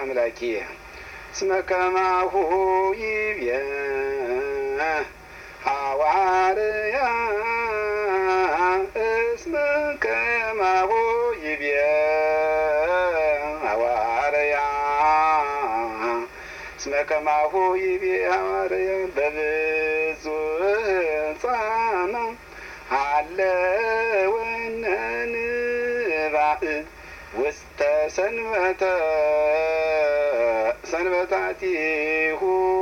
አምላኪየ እስመ ከማሁ ይቤ ሐዋርያ እስመ ከማሁ ይቤ ሐዋርያ እስመ ከማሁ ይቤ ሐዋርያ በብዙ ሕፃና ሀለወነ ንባእ ውስተ ሰንበታቲሁ